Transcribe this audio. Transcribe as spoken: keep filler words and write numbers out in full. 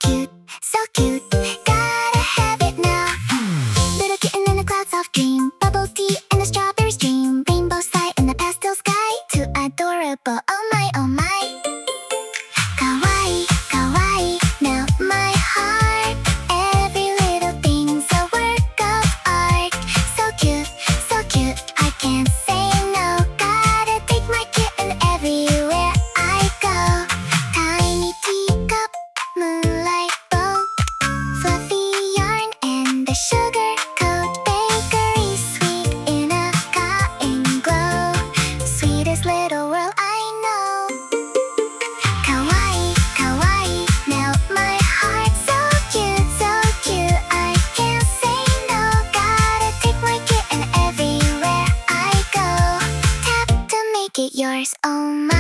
cute, so cute, gotta have it now. Little kitten in a cloud soft dream, bubble tea and a strawberry stream, rainbow sky in the pastel sky, too adorable, oh my, oh my. Kawaii, kawaii, melt my heart. Every little thing's a work of art. So cute, so cute, I can't say no. Gotta take my kitten everywhere I go. Tiny teacup, moonlight bow, fluffy yarn and a sugar coat. Bakery sweet in a cotton glow. Sweetest little world I know. Kawaii, kawaii, melt my heart. So cute, so cute, I can't say no. Gotta take my kitten everywhere I go. Tap to make it yours, oh my.